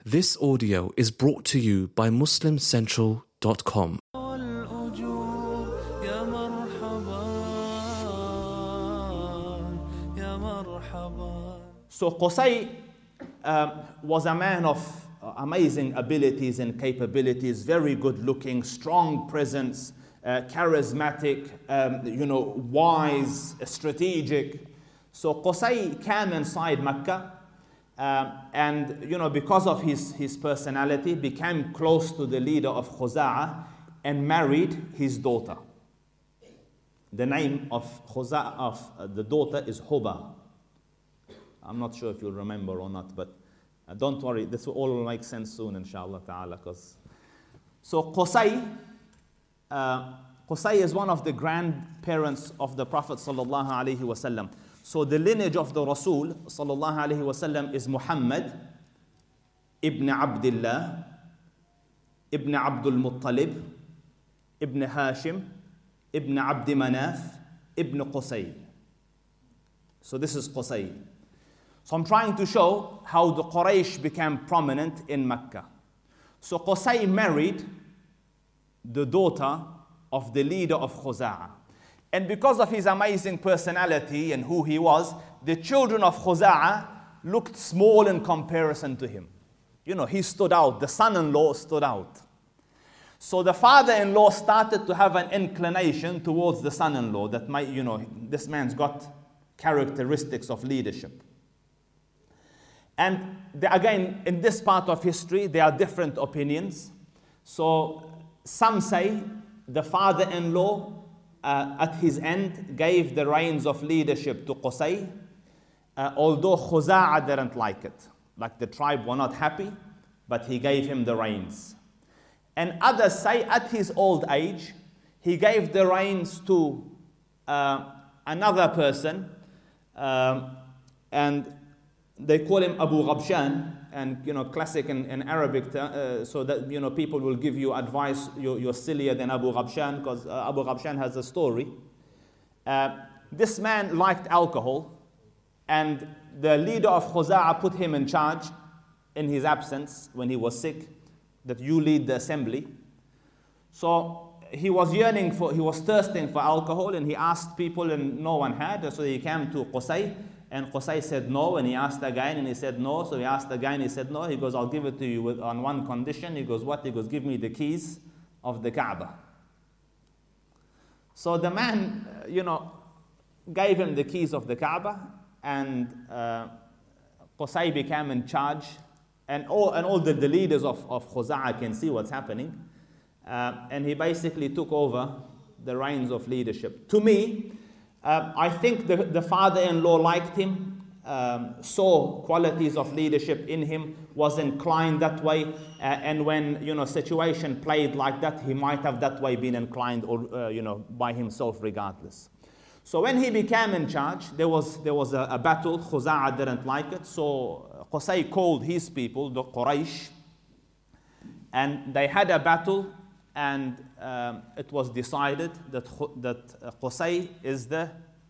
This audio is brought to you by MuslimCentral.com. So Qusay was a man of amazing abilities and capabilities, very good looking, strong presence, charismatic, wise, strategic. So Qusay came inside Mecca and because of his personality, became close to the leader of Khuza'a and married his daughter. The name of Khuza'a, of the daughter, is Huba. I'm not sure if you'll remember or not, but don't worry, this will all make sense soon, inshallah ta'ala. So Qusay is one of the grandparents of the Prophet sallallahu alaihi wasallam. So the lineage of the Rasul sallallahu alaihi wasallam is Muhammad ibn Abdullah, ibn Abdul Muttalib, ibn Hashim, ibn Abd Manaf, ibn Qusay. So this is Qusay. So I'm trying to show how the Quraysh became prominent in Mecca. So Qusay married the daughter of the leader of Khuza'a. And because of his amazing personality and who he was, the children of Khuza'a looked small in comparison to him. He stood out. The son-in-law stood out. So the father-in-law started to have an inclination towards the son-in-law that this man's got characteristics of leadership. And again, in this part of history, there are different opinions. So some say the father-in-law at his end gave the reins of leadership to Qusay, although Khuza'a didn't like it. Like the tribe were not happy, but he gave him the reins. And others say at his old age, he gave the reins to another person, and they call him Abu Ghabshan, and classic in Arabic, so that people will give you advice. You're sillier than Abu Ghabshan, because Abu Ghabshan has a story. This man liked alcohol, and the leader of Khuza'a put him in charge in his absence when he was sick, that you lead the assembly. So he was thirsting for alcohol, and he asked people, and no one had. So he came to Qusay. And Qusay said no, and he asked again, and he said no. So he asked again, he said no. He goes, I'll give it to you on one condition. He goes, what? He goes, give me the keys of the Kaaba. So the man, gave him the keys of the Kaaba, and Qusay became in charge. And all the leaders of Khuza'a can see what's happening. And he basically took over the reins of leadership. To me, I think the father-in-law liked him, saw qualities of leadership in him, was inclined that way, and when situation played like that, he might have that way been inclined, or by himself regardless. So when he became in charge, there was a battle. Khuza'a didn't like it, so Qusay called his people, the Quraysh, and they had a battle. And it was decided that Qusay is the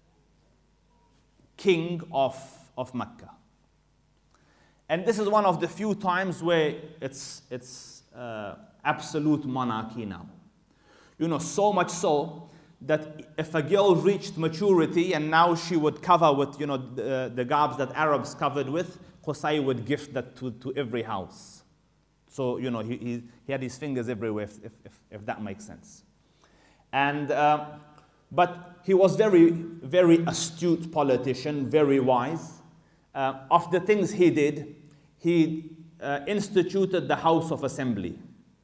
king of Mecca. And this is one of the few times where it's absolute monarchy now. So much so that if a girl reached maturity and now she would cover with the garbs that Arabs covered with, Qusay would gift that to every house. So, he had his fingers everywhere, if that makes sense. And, but he was very, very astute politician, very wise. Of the things he did, he instituted the House of Assembly.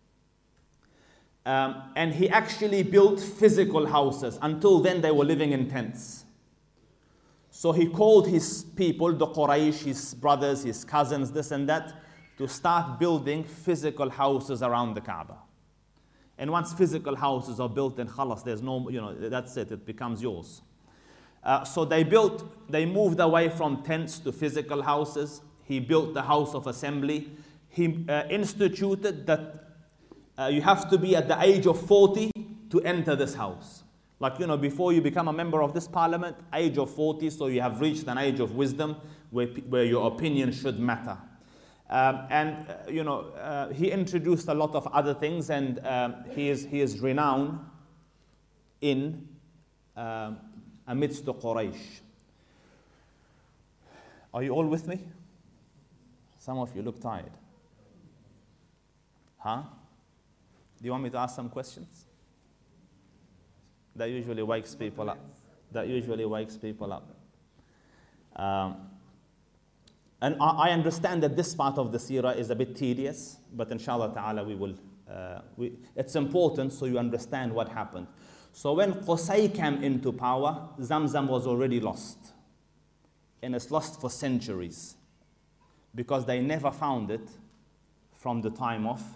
And he actually built physical houses. Until then, they were living in tents. So he called his people, the Quraysh, his brothers, his cousins, this and that, to start building physical houses around the Kaaba. And once physical houses are built, then khalas, there's no, that's it becomes yours. So they moved away from tents to physical houses. He built the House of Assembly. He instituted that you have to be at the age of 40 to enter this house. Like, before you become a member of this parliament, age of 40, so you have reached an age of wisdom where your opinion should matter. He introduced a lot of other things, and he is renowned in amidst the Quraysh. Are you all with me? Some of you look tired. Huh? Do you want me to ask some questions? That usually wakes people up. And I understand that this part of the seerah is a bit tedious, but inshallah ta'ala we will. It's important so you understand what happened. So when Qusay came into power, Zamzam was already lost. And it's lost for centuries. Because they never found it from the time of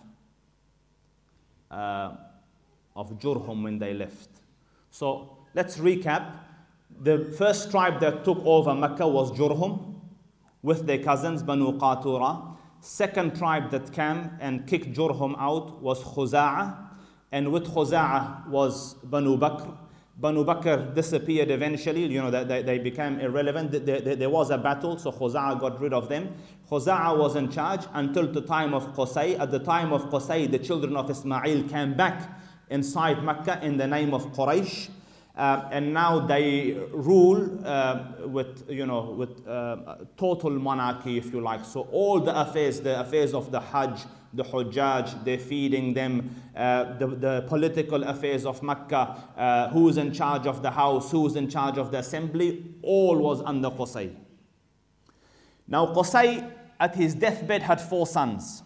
Jurhum when they left. So let's recap. The first tribe that took over Mecca was Jurhum with their cousins Banu Qatura. Second tribe that came and kicked Jurhum out was Khuza'a, and with Khuza'a was Banu Bakr. Banu Bakr disappeared eventually, they became irrelevant. There was a battle, so Khuza'a got rid of them. Khuza'a was in charge until the time of Qusay. At the time of Qusay, the children of Ismail came back inside Mecca in the name of Quraysh. And now they rule with total monarchy, if you like. So all the affairs of the Hajj, the Hujjaj, they're feeding them, the political affairs of Mecca, who's in charge of the house, who's in charge of the assembly, all was under Qusay. Now Qusay, at his deathbed, had four sons.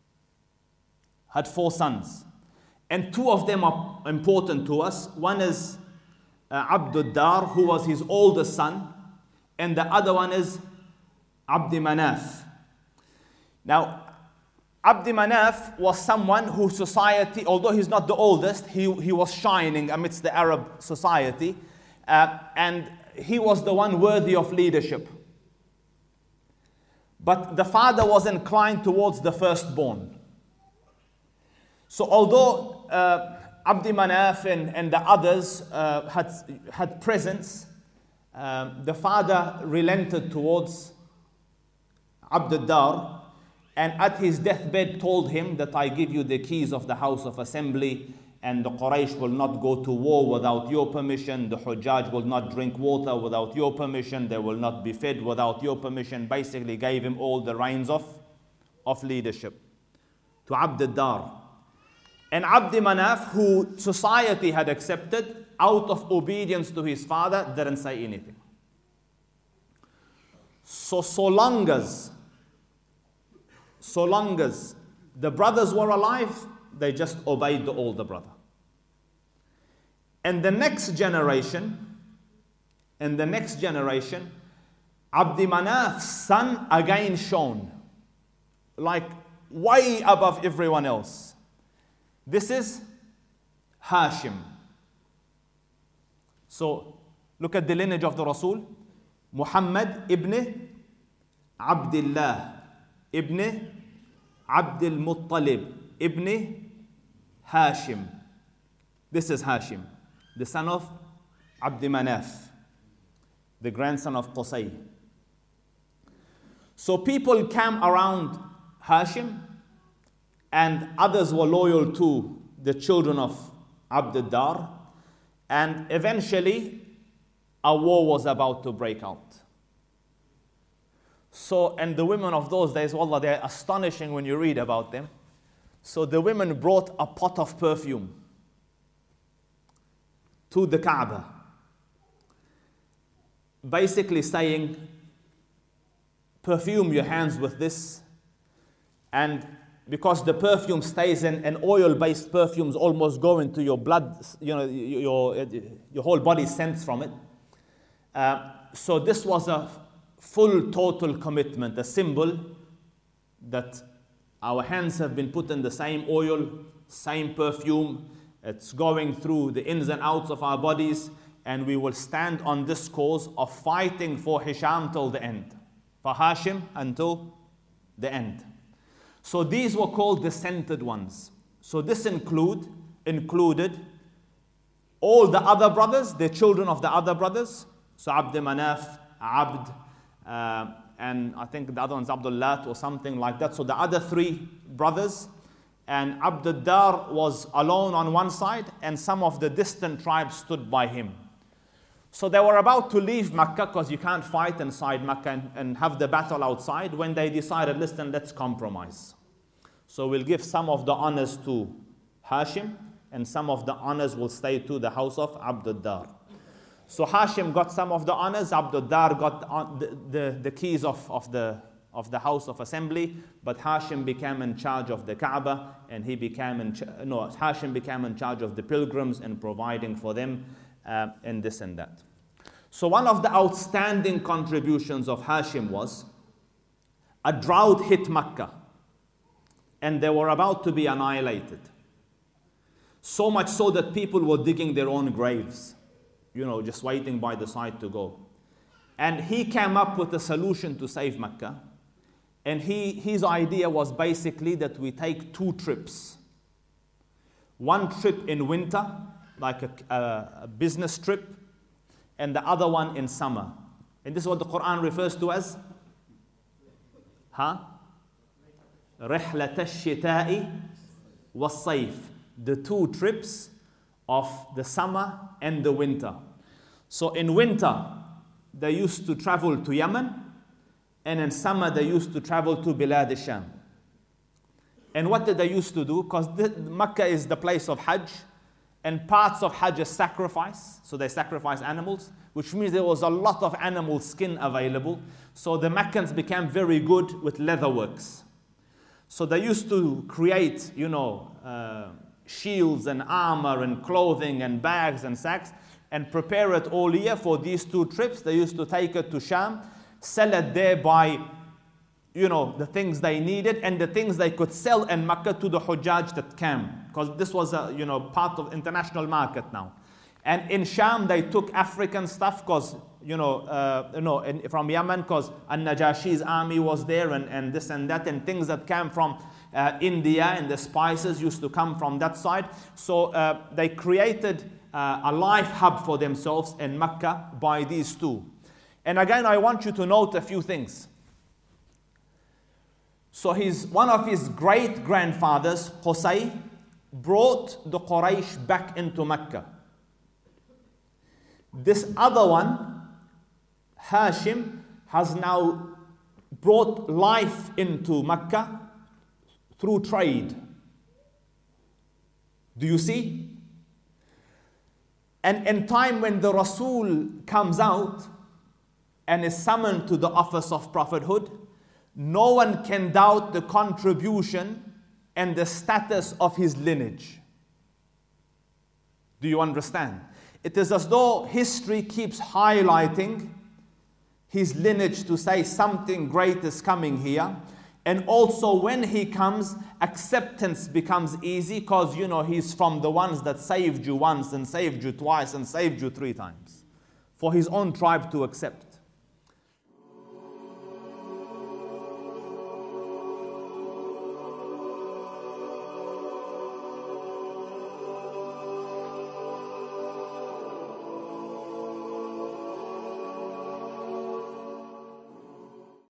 And two of them are important to us. One is Abd Dar, who was his oldest son, and the other one is Abd Manaf. Now, Abd Manaf was someone whose society, although he's not the oldest, he was shining amidst the Arab society, and he was the one worthy of leadership. But the father was inclined towards the firstborn. So although Abd Manaf and the others had presence, the father relented towards Abd Dar, and at his deathbed told him that I give you the keys of the house of assembly, and the Quraysh will not go to war without your permission, the Hujjaj will not drink water without your permission, they will not be fed without your permission. Basically gave him all the reins of leadership to Abd Dar. And Abd Manaf, who society had accepted out of obedience to his father, didn't say anything. So long as the brothers were alive, they just obeyed the older brother. And the next generation, Abd Manaf's son again shone, like way above everyone else. This is Hashim. So look at the lineage of the Rasul. Muhammad ibn Abdullah ibn Abdul Muttalib ibn Hashim. This is Hashim, the son of Abd Manaf, the grandson of Qusay. So people came around Hashim, and others were loyal to the children of Abd Dar, and eventually a war was about to break out. So, and the women of those days, wallah, they're astonishing when you read about them. So the women brought a pot of perfume to the Kaaba, basically saying, perfume your hands with this, and because the perfume stays in, and oil-based perfumes almost go into your blood, your whole body scents from it. So this was a full, total commitment, a symbol that our hands have been put in the same oil, same perfume. It's going through the ins and outs of our bodies, and we will stand on this cause of fighting for Hisham till the end, for Hashim until the end. So these were called the scented ones. So this included all the other brothers, the children of the other brothers. So Abd Manaf, Abd, and I think the other one's Abdullah or something like that. So the other three brothers, and Abd Dar was alone on one side, and some of the distant tribes stood by him. So they were about to leave Mecca, because you can't fight inside Mecca and have the battle outside, when they decided, listen, let's compromise. So we'll give some of the honors to Hashim, and some of the honors will stay to the house of Abd Dar. So Hashim got some of the honors, Abd Dar got the keys of the house of assembly, but Hashim became in charge of the Kaaba, and Hashim became in charge of the pilgrims and providing for them and this and that. So one of the outstanding contributions of Hashim was a drought hit Mecca, and they were about to be annihilated. So much so that people were digging their own graves, just waiting by the side to go. And he came up with a solution to save Mecca. And his idea was basically that we take 2 trips. One trip in winter, like a business trip, and the other one in summer. And this is what the Quran refers to as رحلة الشتاء والصيف. The 2 trips of the summer and the winter. So in winter, they used to travel to Yemen, and in summer they used to travel to Bilad al-Sham. And what did they used to do? Because Mecca is the place of Hajj, and parts of Hajj is sacrifice. So they sacrifice animals, which means there was a lot of animal skin available. So the Meccans became very good with leatherworks. So they used to create, shields and armor and clothing and bags and sacks, and prepare it all year for these 2 trips. They used to take it to Sham, sell it there by, the things they needed and the things they could sell in Mecca to the Hujjaj that came. Because this was a, part of international market now. And in Sham, they took African stuff because, from Yemen, because An-Najashi's army was there and this and that, and things that came from India, and the spices used to come from that side. So they created a life hub for themselves in Mecca by these 2. And again, I want you to note a few things. So one of his great-grandfathers, Qusay, brought the Quraysh back into Mecca. This other one, Hashim, has now brought life into Mecca through trade. Do you see? And in time when the Rasul comes out and is summoned to the office of prophethood, no one can doubt the contribution and the status of his lineage. Do you understand? It is as though history keeps highlighting his lineage to say something great is coming here. And also when he comes, acceptance becomes easy because, he's from the ones that saved you once and saved you twice and saved you 3 times. For his own tribe to accept.